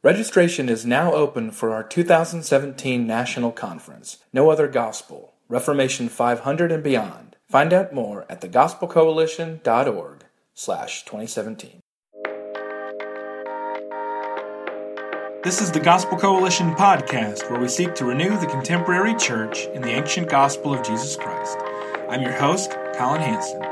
Registration is now open for our 2017 National Conference, No Other Gospel, Reformation 500 and Beyond. Find out more at thegospelcoalition.org/2017. This is the Gospel Coalition podcast, where we seek to renew the contemporary church in the ancient gospel of Jesus Christ. I'm your host, Colin Hanson.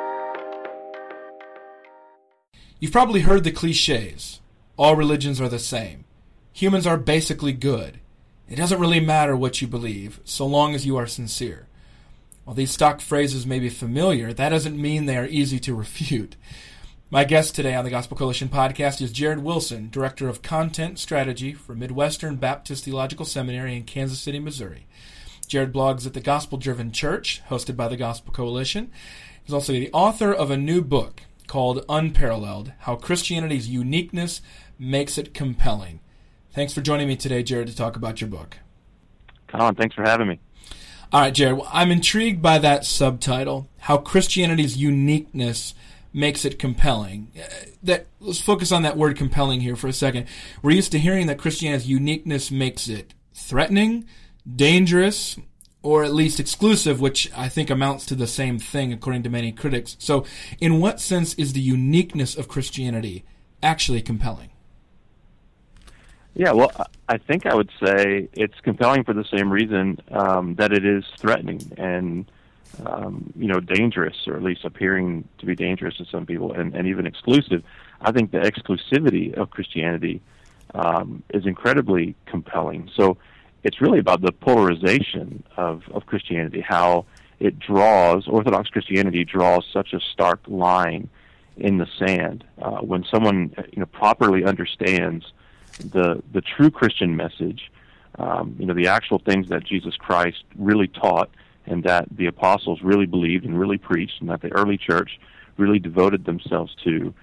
You've probably heard the cliches. All religions are the same. Humans are basically good. It doesn't really matter what you believe, so long as you are sincere. While these stock phrases may be familiar, that doesn't mean they are easy to refute. My guest today on the Gospel Coalition podcast is Jared Wilson, Director of Content Strategy for Midwestern Baptist Theological Seminary in Kansas City, Missouri. Jared blogs at The Gospel Driven Church, hosted by the Gospel Coalition. He's also the author of a new book called Unparalleled: How Christianity's Uniqueness Makes It Compelling. Thanks for joining me today, Jared, to talk about your book. Colin, thanks for having me. All right, Jared, I'm intrigued by that subtitle, How Christianity's Uniqueness Makes It Compelling. Let's focus on that word compelling here for a second. We're used to hearing that Christianity's uniqueness makes it threatening, dangerous, or at least exclusive, which I think amounts to the same thing according to many critics. So in what sense is the uniqueness of Christianity actually compelling? Yeah, well, I think I would say it's compelling for the same reason that it is threatening and, dangerous, or at least appearing to be dangerous to some people, and even exclusive. I think the exclusivity of Christianity is incredibly compelling. So it's really about the polarization of Christianity, how it draws, Orthodox Christianity draws such a stark line in the sand. When someone properly understands the true Christian message, the actual things that Jesus Christ really taught and that the apostles really believed and really preached and that the early church really devoted themselves to,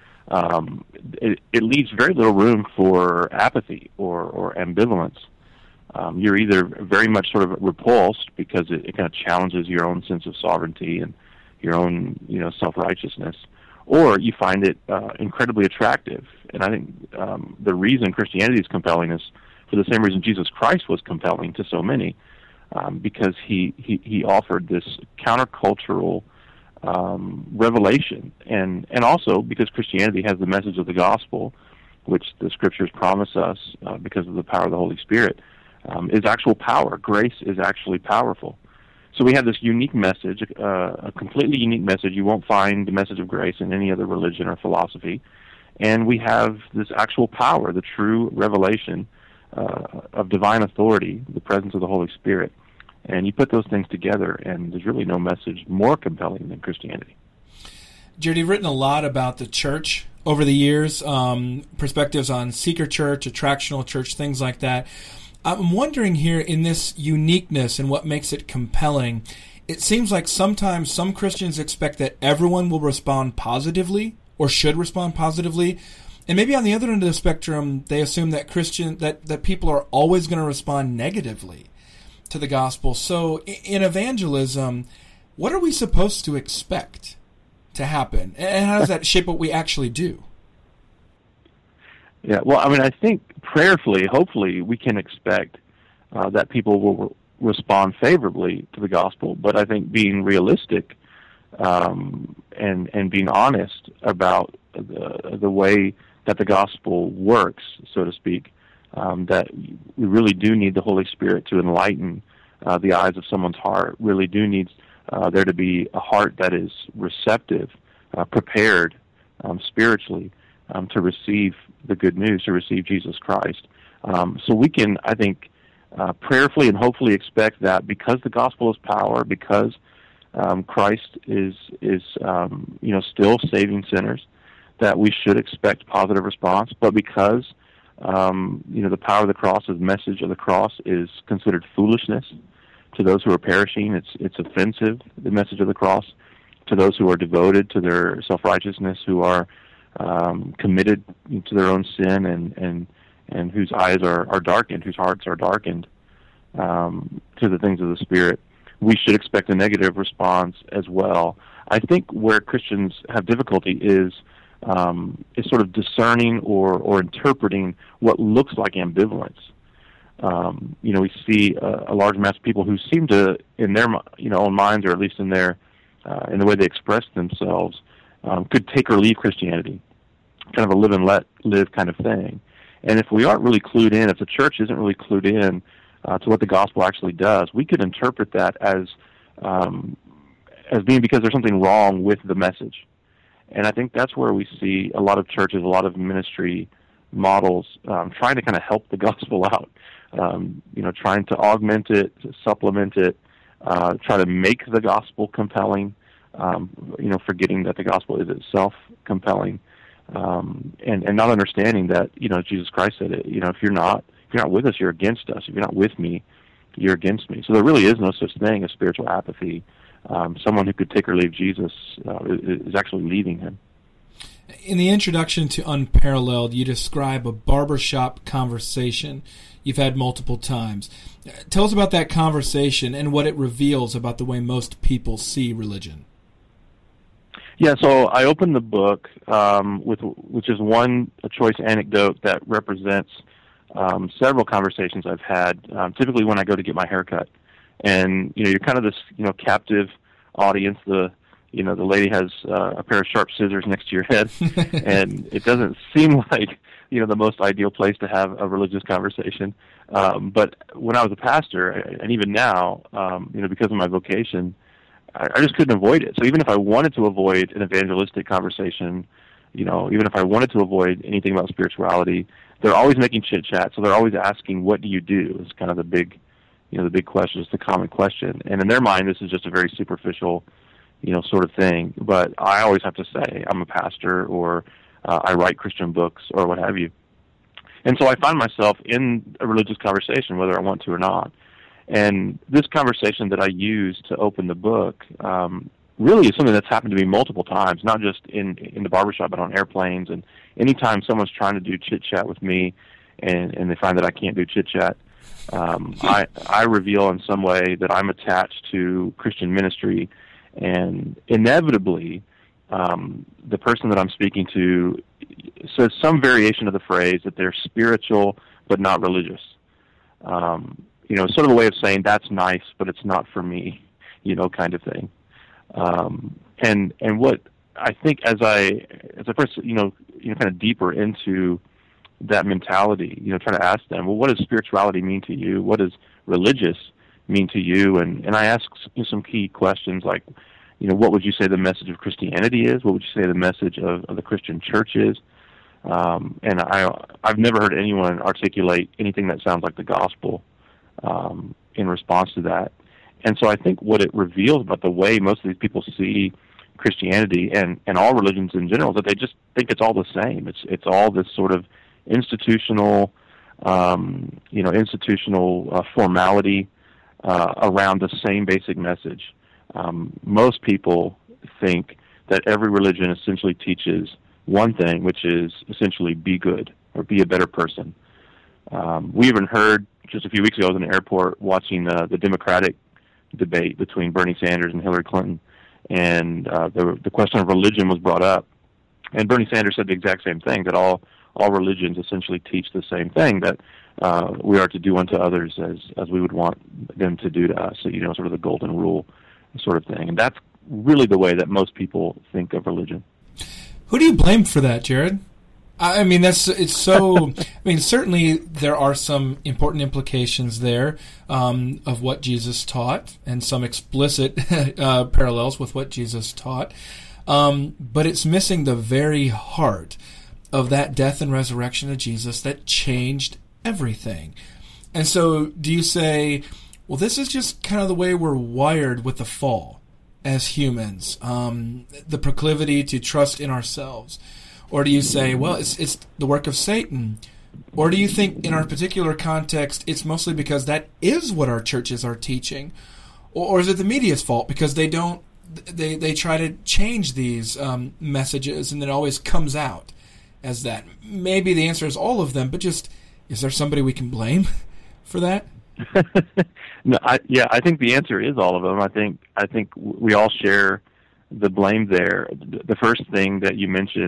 it leaves very little room for apathy or ambivalence. You're either very much sort of repulsed because it kind of challenges your own sense of sovereignty and your own self-righteousness, or you find it incredibly attractive. And I think the reason Christianity is compelling is for the same reason Jesus Christ was compelling to so many, because he offered this countercultural revelation, and also because Christianity has the message of the gospel, which the scriptures promise us because of the power of the Holy Spirit, is actual power. Grace is actually powerful. So we have this unique message, a completely unique message. You won't find the message of grace in any other religion or philosophy. And we have this actual power, the true revelation of divine authority, the presence of the Holy Spirit. And you put those things together, and there's really no message more compelling than Christianity. Jared, you've written a lot about the church over the years, perspectives on seeker church, attractional church, things like that. I'm wondering here, in this uniqueness and what makes it compelling, it seems like sometimes some Christians expect that everyone will respond positively or should respond positively, and maybe on the other end of the spectrum, they assume that that people are always going to respond negatively to the gospel. So in evangelism, what are we supposed to expect to happen, and how does that shape what we actually do? Yeah, well, I think prayerfully, hopefully, we can expect that people will respond favorably to the gospel. But I think being realistic and being honest about the way that the gospel works, so to speak, that we really do need the Holy Spirit to enlighten the eyes of someone's heart. Really do need there to be a heart that is receptive, prepared spiritually to receive the good news, to receive Jesus Christ. So we can, I think, prayerfully and hopefully expect that because the gospel is power, because Christ is still saving sinners, that we should expect positive response. But because the power of the cross, the message of the cross, is considered foolishness to those who are perishing, it's offensive, the message of the cross, to those who are devoted to their self-righteousness, who are committed to their own sin and whose eyes are darkened, whose hearts are darkened to the things of the Spirit. We should expect a negative response as well. I think where Christians have difficulty is is sort of discerning or interpreting what looks like ambivalence. We see a large mass of people who seem to, in their own minds, or at least in their in the way they express themselves, could take or leave Christianity, kind of a live and let live kind of thing. And if we aren't really clued in, if the church isn't really clued in to what the gospel actually does, we could interpret that as being because there's something wrong with the message. And I think that's where we see a lot of churches, a lot of ministry models trying to kind of help the gospel out, trying to augment it, supplement it, try to make the gospel compelling, forgetting that the gospel is itself compelling, and not understanding that, Jesus Christ said it, if you're not with us, you're against us. If you're not with me, you're against me. So there really is no such thing as spiritual apathy. Someone who could take or leave Jesus is actually leaving him. In the introduction to Unparalleled, you describe a barbershop conversation you've had multiple times. Tell us about that conversation and what it reveals about the way most people see religion. Yeah, so I opened the book with just one choice anecdote that represents several conversations I've had, typically when I go to get my haircut. And, you're kind of this, captive audience. The lady has a pair of sharp scissors next to your head, and it doesn't seem like, the most ideal place to have a religious conversation. But when I was a pastor, and even now, because of my vocation, I just couldn't avoid it. So even if I wanted to avoid an evangelistic conversation, even if I wanted to avoid anything about spirituality, they're always making chit-chat. So they're always asking, what do you do? It's kind of the big question. It's the common question. And in their mind, this is just a very superficial, sort of thing. But I always have to say, I'm a pastor, or I write Christian books, or what have you. And so I find myself in a religious conversation, whether I want to or not. And this conversation that I use to open the book really is something that's happened to me multiple times, not just in the barbershop, but on airplanes. And anytime someone's trying to do chit-chat with me and they find that I can't do chit-chat, I reveal in some way that I'm attached to Christian ministry, and inevitably the person that I'm speaking to says some variation of the phrase that they're spiritual but not religious. Sort of a way of saying that's nice, but it's not for me, kind of thing. And what I think as I first, kind of deeper into that mentality, try to ask them, well, what does spirituality mean to you? What does religious mean to you? And I ask some key questions like, what would you say the message of Christianity is? What would you say the message of the Christian church is? And I've never heard anyone articulate anything that sounds like the gospel in response to that. And so I think what it reveals about the way most of these people see Christianity and all religions in general is that they just think it's all the same. It's all this sort of institutional formality around the same basic message. Most people think that every religion essentially teaches one thing, which is essentially be good or be a better person. We even heard just a few weeks ago, I was in the airport watching the Democratic debate between Bernie Sanders and Hillary Clinton, and the question of religion was brought up. And Bernie Sanders said the exact same thing, that all religions essentially teach the same thing, that we are to do unto others as we would want them to do to us, so, sort of the golden rule sort of thing. And that's really the way that most people think of religion. Who do you blame for that, Jared? I mean, it's so. I mean, certainly there are some important implications there of what Jesus taught, and some explicit parallels with what Jesus taught. But it's missing the very heart of that death and resurrection of Jesus that changed everything. And so, do you say, well, this is just kind of the way we're wired with the fall as humans, the proclivity to trust in ourselves? Or do you say, well, it's the work of Satan? Or do you think in our particular context it's mostly because that is what our churches are teaching? Or is it the media's fault because they try to change these messages and it always comes out as that? Maybe the answer is all of them, but just, is there somebody we can blame for that? No, I think the answer is all of them. I think we all share the blame there. The first thing that you mentioned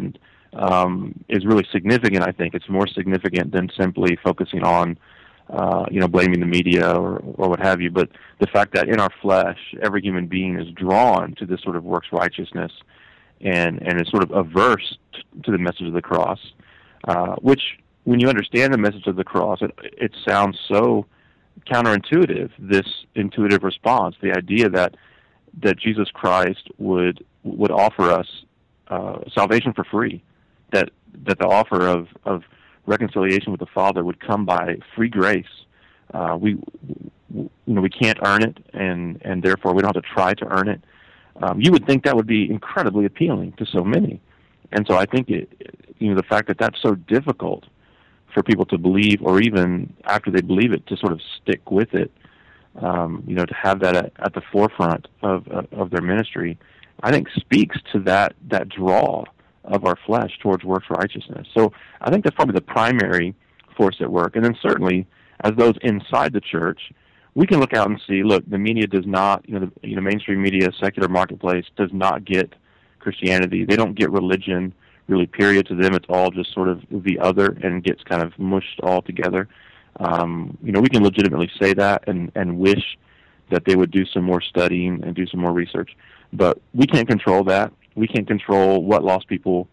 is really significant. I think it's more significant than simply focusing on blaming the media or what have you. But the fact that in our flesh, every human being is drawn to this sort of works righteousness and is sort of averse to the message of the cross, which, when you understand the message of the cross, it sounds so counterintuitive, this intuitive response, the idea that Jesus Christ would offer us salvation for free, that the offer of reconciliation with the Father would come by free grace. We can't earn it, and therefore we don't have to try to earn it. You would think that would be incredibly appealing to so many, and so I think the fact that that's so difficult for people to believe, or even after they believe it, to sort of stick with it, to have that at the forefront of their ministry, I think speaks to that draw of our flesh towards works righteousness. So I think that's probably the primary force at work. And then certainly, as those inside the church, we can look out and see, look, the media does not, mainstream media, secular marketplace does not get Christianity. They don't get religion, really, period. To them, it's all just sort of the other and gets kind of mushed all together. We can legitimately say that and wish that they would do some more studying and do some more research. But we can't control that. We can't control what lost people,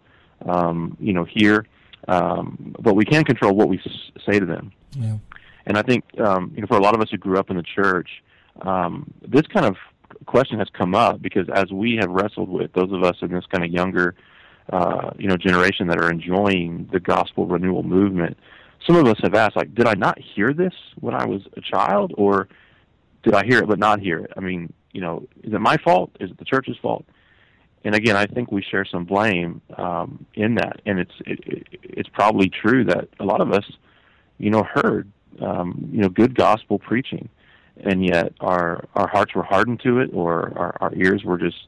hear. But we can control what we say to them. Yeah. And I think, for a lot of us who grew up in the church, this kind of question has come up because as we have wrestled with, those of us in this kind of younger, generation that are enjoying the gospel renewal movement, some of us have asked, like, did I not hear this when I was a child, or did I hear it but not hear it? I mean, is it my fault? Is it the church's fault? And again, I think we share some blame in that, and it's probably true that a lot of us, heard good gospel preaching, and yet our hearts were hardened to it, or our ears were just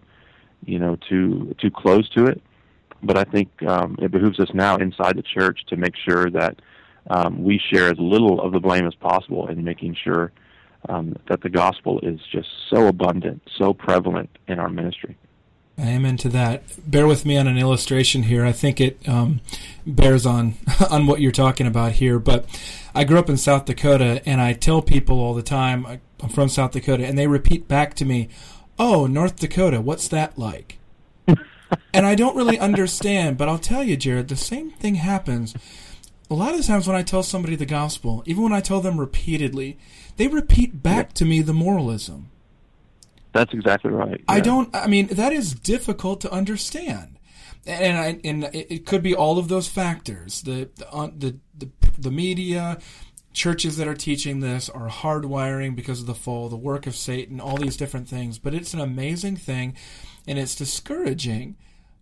too close to it. But I think it behooves us now inside the church to make sure that we share as little of the blame as possible in making sure that the gospel is just so abundant, so prevalent in our ministry. Amen to that. Bear with me on an illustration here. I think it bears on what you're talking about here. But I grew up in South Dakota, and I tell people all the time, I'm from South Dakota, and they repeat back to me, "Oh, North Dakota, what's that like?" And I don't really understand, but I'll tell you, Jared, the same thing happens. A lot of times when I tell somebody the gospel, even when I tell them repeatedly, they repeat back to me the moralism. That's exactly right. Yeah. That is difficult to understand. And it could be all of those factors. The media, churches that are teaching this are hardwiring because of the fall, the work of Satan, all these different things. But it's an amazing thing, and it's discouraging.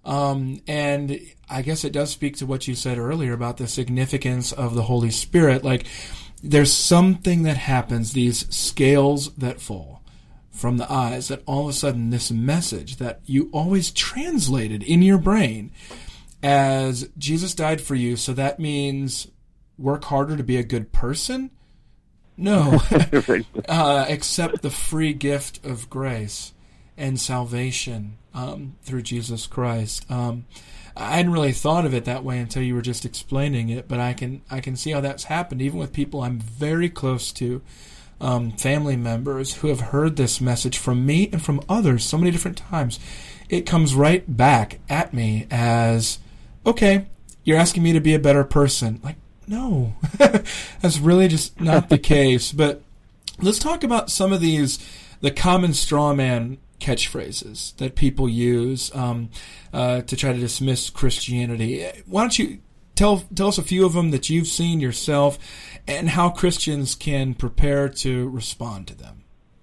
And I guess it does speak to what you said earlier about the significance of the Holy Spirit. Like, there's something that happens, these scales that fall from the eyes, that all of a sudden this message that you always translated in your brain as Jesus died for you, so that means work harder to be a good person? No. Accept the free gift of grace and salvation through Jesus Christ. I hadn't really thought of it that way until you were just explaining it, but I can see how that's happened even with people I'm very close to, family members who have heard this message from me and from others so many different times. It comes right back at me as, okay, you're asking me to be a better person. Like, no, that's really just not the case. But let's talk about some of the common straw man catchphrases that people use to try to dismiss Christianity. Why don't you tell us a few of them that you've seen yourself and how Christians can prepare to respond to them?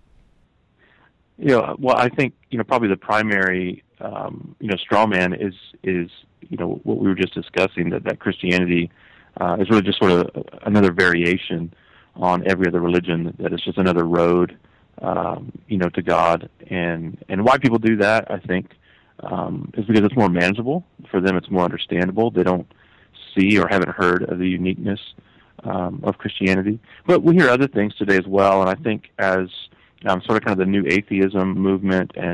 Well, I think, probably the primary, straw man is what we were just discussing, that Christianity is really just sort of another variation on every other religion, that it's just another road, to God. And why people do that, I think, is because it's more manageable. For them, it's more understandable. They don't see or haven't heard of the uniqueness of Christianity. But we hear other things today as well, and I think as sort of kind of the new atheism movement and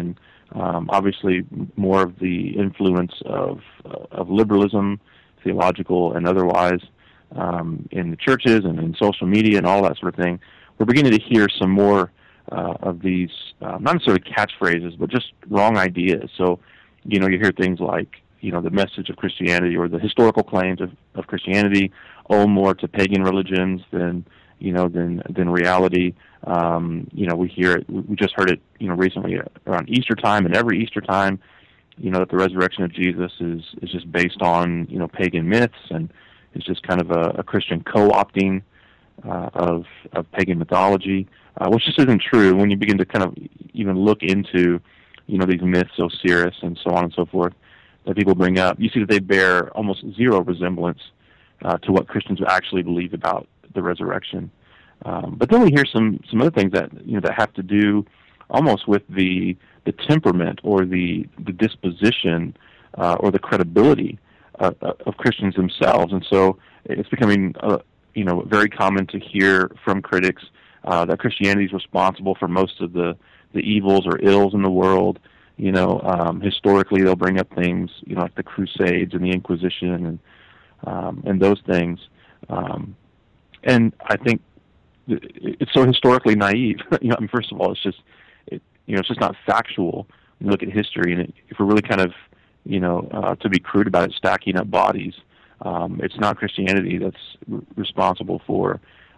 Obviously, more of the influence of liberalism, theological and otherwise, in the churches and in social media and all that sort of thing. We're beginning to hear some more of these, not necessarily catchphrases, but just wrong ideas. So, you hear things like, the message of Christianity or the historical claims of Christianity owe more to pagan religions than reality. We hear it. We just heard it, recently around Easter time, and every Easter time, that the resurrection of Jesus is just based on, pagan myths, and it's just kind of a Christian co-opting of pagan mythology, which just isn't true when you begin to kind of even look into, these myths, Osiris, and so on and so forth, that people bring up. You see that they bear almost zero resemblance to what Christians actually believe about the resurrection. But then we hear some other things that that have to do almost with the temperament or the disposition or the credibility of Christians themselves, and so it's becoming very common to hear from critics that Christianity is responsible for most of the evils or ills in the world. Historically, they'll bring up things like the Crusades and the Inquisition and those things, and I think it's so historically naive. First of all, it's just not factual. You look at history, and if we're really kind of, to be crude about it, stacking up bodies, it's not Christianity that's responsible for,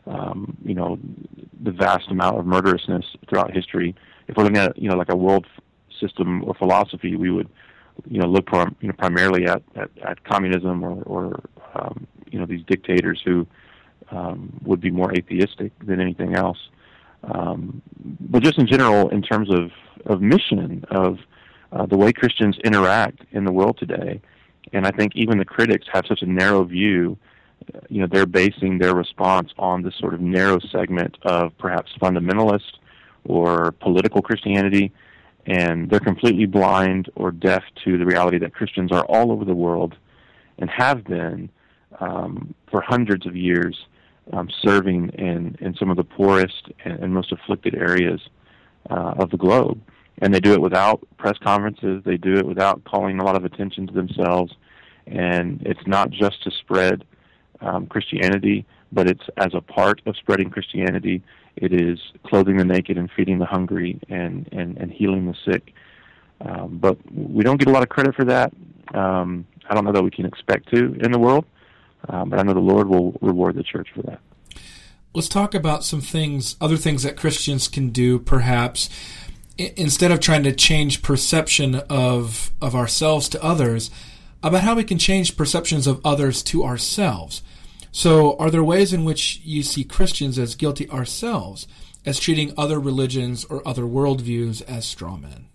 the vast amount of murderousness throughout history. If we're looking at, like a world system or philosophy, we would, look primarily at communism or these dictators who would be more atheistic than anything else. But just in general, in terms of mission, of the way Christians interact in the world today, and I think even the critics have such a narrow view, they're basing their response on this sort of narrow segment of perhaps fundamentalist or political Christianity, and they're completely blind or deaf to the reality that Christians are all over the world and have been for hundreds of years, serving in some of the poorest and most afflicted areas of the globe. And they do it without press conferences. They do it without calling a lot of attention to themselves. And it's not just to spread Christianity, but it's as a part of spreading Christianity. It is clothing the naked and feeding the hungry and healing the sick. But we don't get a lot of credit for that. I don't know that we can expect to in the world. But I know the Lord will reward the church for that. Let's talk about some things, other things that Christians can do, perhaps, instead of trying to change perception of ourselves to others, about how we can change perceptions of others to ourselves. So are there ways in which you see Christians as guilty ourselves, as treating other religions or other worldviews as straw men?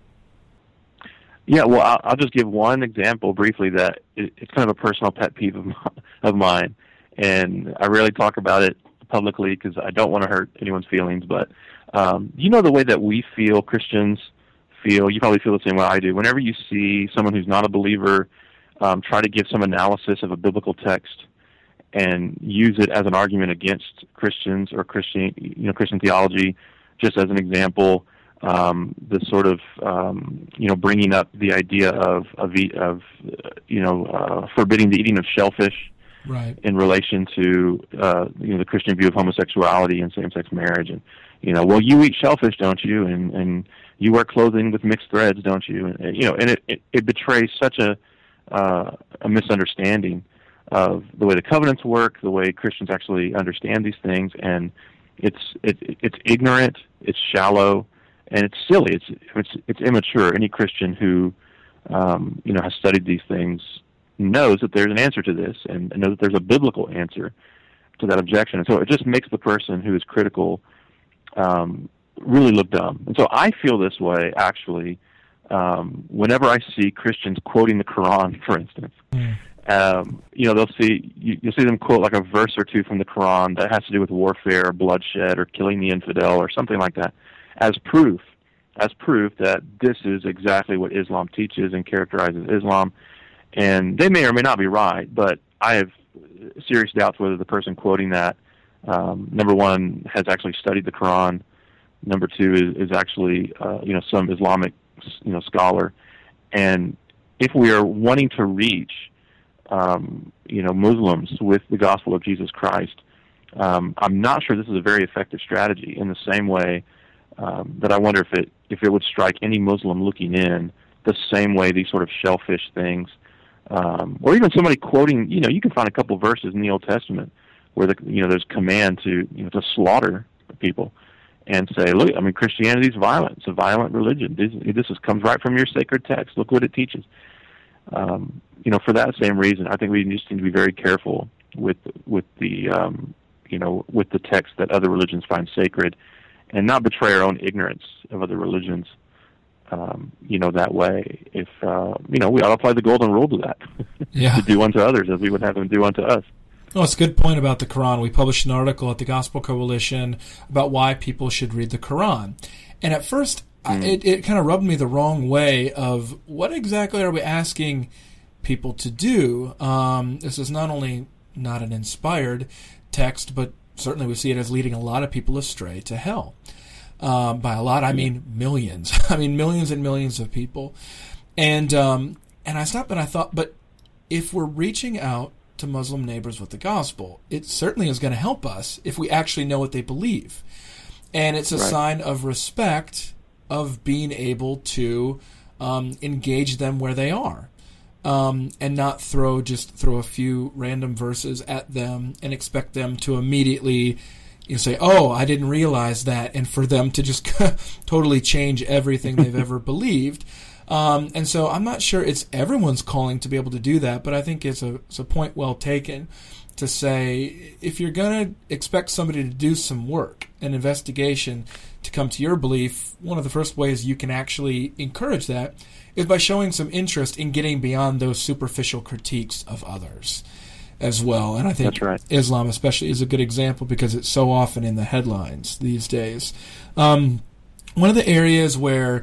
Yeah, well, I'll just give one example briefly that it's kind of a personal pet peeve of mine, and I rarely talk about it publicly because I don't want to hurt anyone's feelings, but the way that we feel, Christians feel, you probably feel the same way I do. Whenever you see someone who's not a believer try to give some analysis of a biblical text and use it as an argument against Christians or Christian theology, just as an example, the sort of bringing up the idea of forbidding the eating of shellfish, right, in relation to the Christian view of homosexuality and same-sex marriage, and well, you eat shellfish, don't you? And you wear clothing with mixed threads, don't you? And it betrays such a misunderstanding of the way the covenants work, the way Christians actually understand these things, and it's ignorant, it's shallow, and it's silly. It's immature. Any Christian who has studied these things knows that there's an answer to this, and knows that there's a biblical answer to that objection. And so it just makes the person who is critical really look dumb. And so I feel this way actually whenever I see Christians quoting the Quran, for instance. You'll see them quote like a verse or two from the Quran that has to do with warfare or bloodshed or killing the infidel or something like that, as proof that this is exactly what Islam teaches and characterizes Islam. And they may or may not be right, but I have serious doubts whether the person quoting that, number one, has actually studied the Quran. Number two is actually some Islamic scholar, and if we are wanting to reach Muslims with the gospel of Jesus Christ, I'm not sure this is a very effective strategy. In the same way that I wonder if it would strike any Muslim looking in the same way these sort of shellfish things, or even somebody quoting. You can find a couple verses in the Old Testament where there's command to slaughter people, and say, look, Christianity is violent. It's a violent religion. This comes right from your sacred text. Look what it teaches. For that same reason, I think we just need to be very careful with the text that other religions find sacred, and not betray our own ignorance of other religions. That way, if we ought to apply the golden rule to that, to do unto others as we would have them do unto us. Oh, it's a good point about the Quran. We published an article at the Gospel Coalition about why people should read the Quran. And at first, it kind of rubbed me the wrong way of what exactly are we asking people to do. This is not only not an inspired text, but certainly we see it as leading a lot of people astray to hell. By a lot, I mean millions. Millions and millions of people. And I stopped and I thought, but if we're reaching out to Muslim neighbors with the gospel, it certainly is going to help us if we actually know what they believe. And it's a sign of respect of being able to engage them where they are, and not throw a few random verses at them and expect them to immediately say, oh, I didn't realize that, and for them to just totally change everything they've ever believed. And so I'm not sure it's everyone's calling to be able to do that, but I think it's a point well taken to say, if you're going to expect somebody to do some work, an investigation, to come to your belief, one of the first ways you can actually encourage that is by showing some interest in getting beyond those superficial critiques of others as well. And I think that's right. Islam especially is a good example because it's so often in the headlines these days. One of the areas where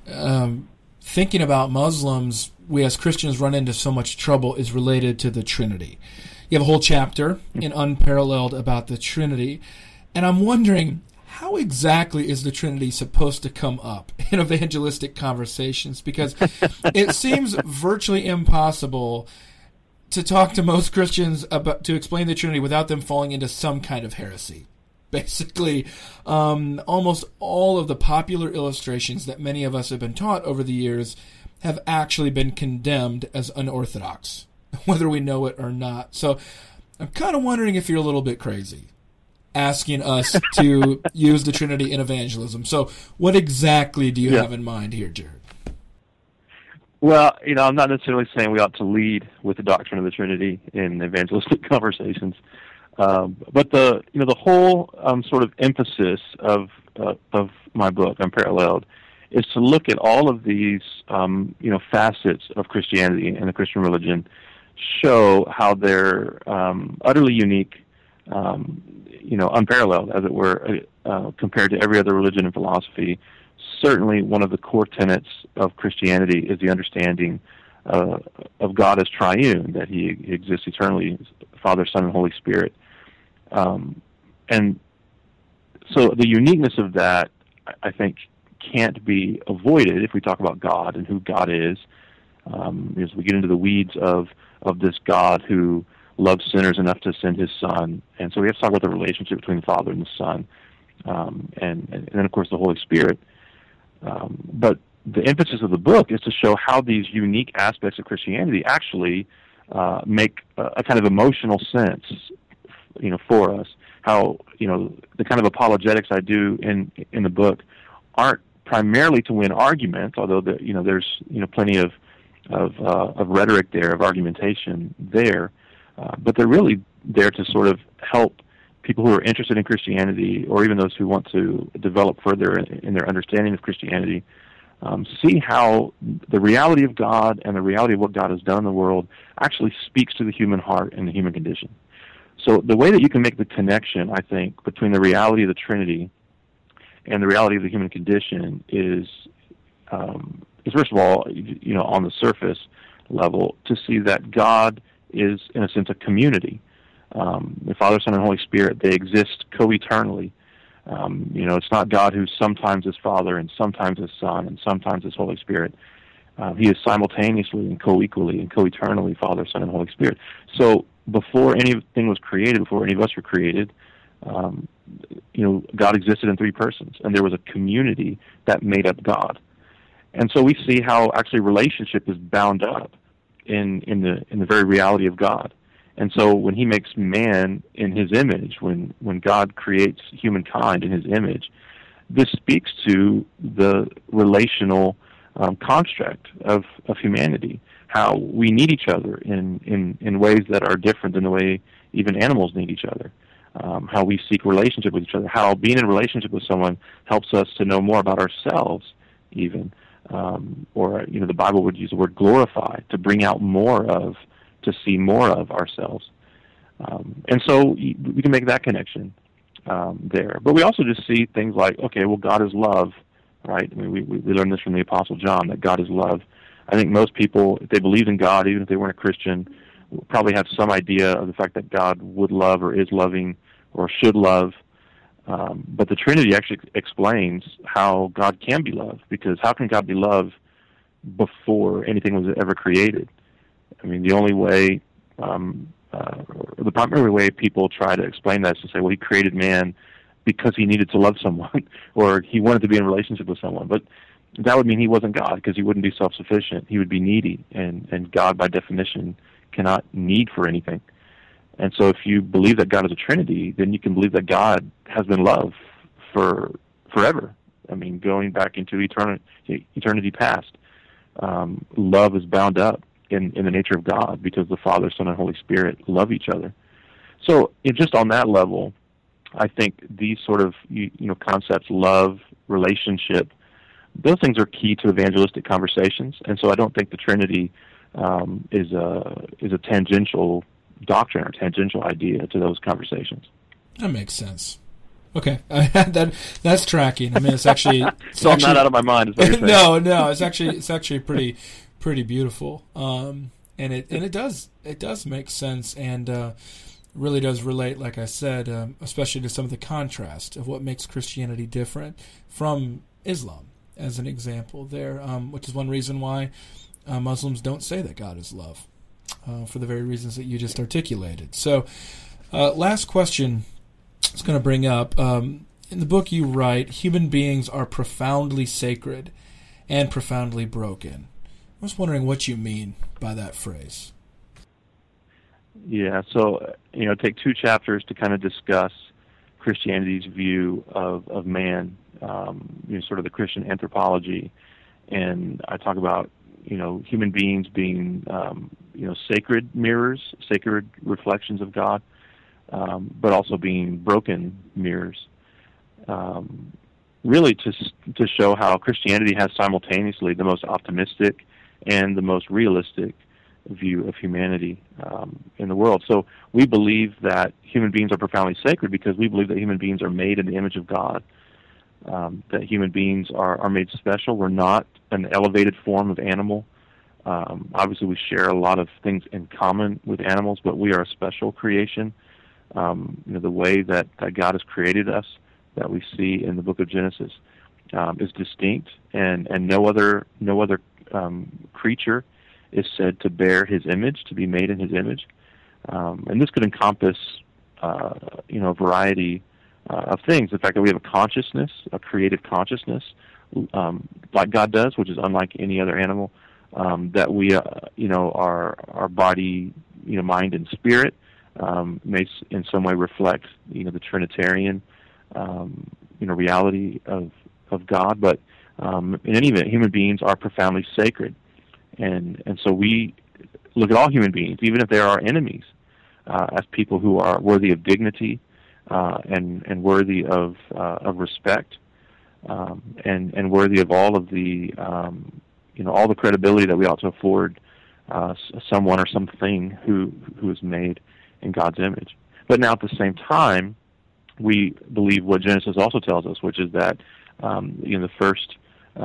thinking about Muslims, we as Christians run into so much trouble is related to the Trinity. You have a whole chapter in Unparalleled about the Trinity, and I'm wondering, how exactly is the Trinity supposed to come up in evangelistic conversations? Because it seems virtually impossible to talk to most Christians to explain the Trinity without them falling into some kind of heresy. Basically, almost all of the popular illustrations that many of us have been taught over the years have actually been condemned as unorthodox, whether we know it or not. So I'm kind of wondering if you're a little bit crazy asking us to use the Trinity in evangelism. So what exactly do you have in mind here, Jared? Well, I'm not necessarily saying we ought to lead with the doctrine of the Trinity in evangelistic conversations. But the whole sort of emphasis of my book, Unparalleled, is to look at all of these facets of Christianity and the Christian religion, show how they're utterly unique, unparalleled, as it were, compared to every other religion and philosophy. Certainly, one of the core tenets of Christianity is the understanding of God as triune, that He exists eternally, Father, Son, and Holy Spirit. And so the uniqueness of that, I think, can't be avoided if we talk about God and who God is. As we get into the weeds of this God who loves sinners enough to send His Son. And so we have to talk about the relationship between the Father and the Son, and then, of course, the Holy Spirit. But the emphasis of the book is to show how these unique aspects of Christianity actually make a kind of emotional sense, for us. How the kind of apologetics I do in the book aren't primarily to win arguments, although there's plenty of rhetoric there, of argumentation there, but they're really there to sort of help people who are interested in Christianity, or even those who want to develop further in their understanding of Christianity, see how the reality of God and the reality of what God has done in the world actually speaks to the human heart and the human condition. So the way that you can make the connection, I think, between the reality of the Trinity and the reality of the human condition is first of all, on the surface level, to see that God is, in a sense, a community. The Father, Son, and Holy Spirit, they exist co-eternally. It's not God who sometimes is Father and sometimes is Son and sometimes is Holy Spirit. He is simultaneously and co-equally and co-eternally Father, Son, and Holy Spirit. So before anything was created, before any of us were created, God existed in three persons, and there was a community that made up God. And so we see how actually relationship is bound up in the very reality of God. And so when he makes man in his image, when God creates humankind in his image, this speaks to the relational construct of humanity, how we need each other in ways that are different than the way even animals need each other, how we seek relationship with each other, how being in relationship with someone helps us to know more about ourselves even, or the Bible would use the word glorify, to bring out more of, to see more of ourselves. And so we can make that connection there. But we also just see things like, okay, well, God is love, right? I mean, we learned this from the Apostle John, that God is love. I think most people, if they believed in God, even if they weren't a Christian, probably have some idea of the fact that God would love or is loving or should love. But the Trinity actually explains how God can be love, because how can God be love before anything was ever created? I mean, the only way, the primary way people try to explain that is to say, well, he created man because he needed to love someone, or he wanted to be in a relationship with someone. But that would mean he wasn't God, because he wouldn't be self-sufficient. He would be needy, and God, by definition, cannot need for anything. And so if you believe that God is a Trinity, then you can believe that God has been love for forever. I mean, going back into eternity past. Love is bound up in the nature of God, because the Father, Son, and Holy Spirit love each other. So just on that level, I think these sort of concepts, love, relationship, those things are key to evangelistic conversations. And so I don't think the Trinity is a tangential doctrine or tangential idea to those conversations. That makes sense. Okay, that's tracking. I mean, it's actually I'm not out of my mind. Is what you're saying. No, it's actually pretty beautiful. And it does make sense, and really does relate, like I said, especially to some of the contrast of what makes Christianity different from Islam, as an example there, which is one reason why Muslims don't say that God is love, for the very reasons that you just articulated. So, last question I was going to bring up. In the book you write, human beings are profoundly sacred and profoundly broken. I was wondering what you mean by that phrase. Yeah, so take two chapters to kind of discuss Christianity's view of man, sort of the Christian anthropology, and I talk about human beings being sacred mirrors, sacred reflections of God, but also being broken mirrors, really to show how Christianity has simultaneously the most optimistic and the most realistic view of humanity in the world. So we believe that human beings are profoundly sacred because we believe that human beings are made in the image of God, that human beings are made special. We're not an elevated form of animal. Obviously, we share a lot of things in common with animals, but we are a special creation. The way that God has created us, that we see in the book of Genesis, is distinct, and no other creature is said to bear his image, to be made in his image. And this could encompass, a variety of things. The fact that we have a consciousness, a creative consciousness, like God does, which is unlike any other animal. That we, our body, mind and spirit may in some way reflect, the Trinitarian, reality of God. But in any event, human beings are profoundly sacred. And so we look at all human beings, even if they are our enemies, as people who are worthy of dignity and worthy of respect, and worthy of all of the all the credibility that we ought to afford someone or something who is made in God's image. But now at the same time, we believe what Genesis also tells us, which is that the first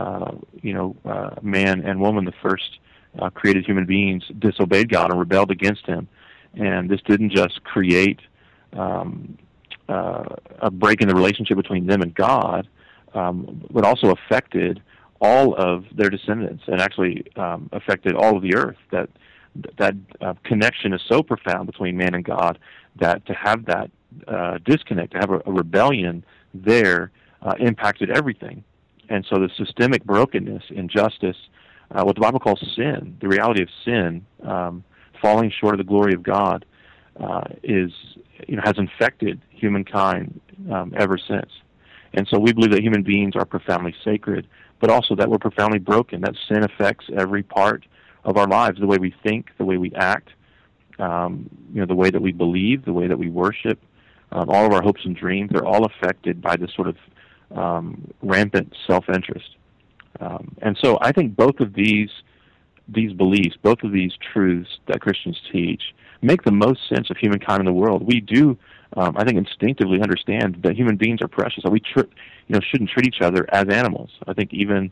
man and woman, the first created human beings, disobeyed God and rebelled against him. And this didn't just create a break in the relationship between them and God, but also affected all of their descendants, and actually affected all of the earth. That connection is so profound between man and God that to have that disconnect, to have a rebellion there, impacted everything. And so the systemic brokenness, injustice, what the Bible calls sin, the reality of sin, falling short of the glory of God, has infected humankind ever since. And so we believe that human beings are profoundly sacred, but also that we're profoundly broken, that sin affects every part of our lives, the way we think, the way we act, the way that we believe, the way that we worship, all of our hopes and dreams, they're all affected by this sort of rampant self-interest. And so I think both of these beliefs, both of these truths that Christians teach, make the most sense of humankind in the world. We do, I think, instinctively understand that human beings are precious. That we shouldn't treat each other as animals. I think even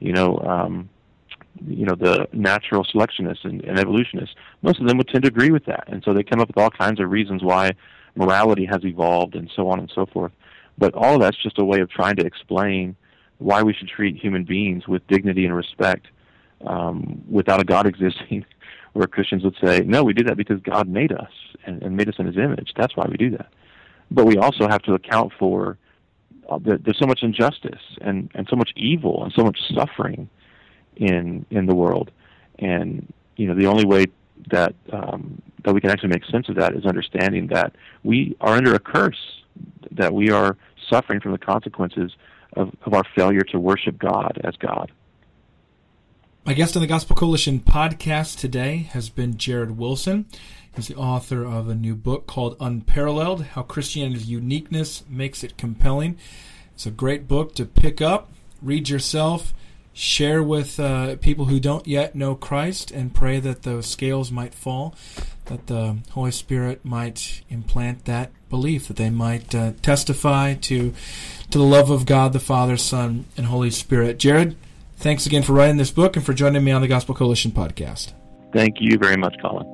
the natural selectionists and evolutionists, most of them would tend to agree with that. And so they come up with all kinds of reasons why morality has evolved and so on and so forth. But all of that's just a way of trying to explain why we should treat human beings with dignity and respect without a God existing, where Christians would say, no, we do that because God made us and made us in His image. That's why we do that. But we also have to account for there's so much injustice and so much evil and so much suffering in the world. And the only way that we can actually make sense of that is understanding that we are under a curse, that we are suffering from the consequences of our failure to worship God as God. My guest on the Gospel Coalition podcast today has been Jared Wilson. He's the author of a new book called Unparalleled, How Christianity's Uniqueness Makes It Compelling. It's a great book to pick up, read yourself, share with people who don't yet know Christ, and pray that those scales might fall, that the Holy Spirit might implant that belief, that they might testify to the love of God, the Father, Son, and Holy Spirit. Jared, thanks again for writing this book and for joining me on the Gospel Coalition podcast. Thank you very much, Colin.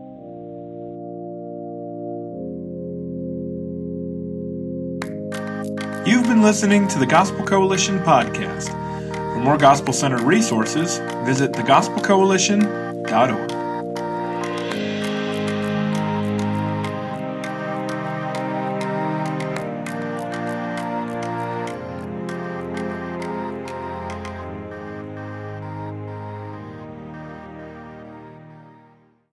You've been listening to the Gospel Coalition podcast. For more gospel-centered resources, visit thegospelcoalition.org.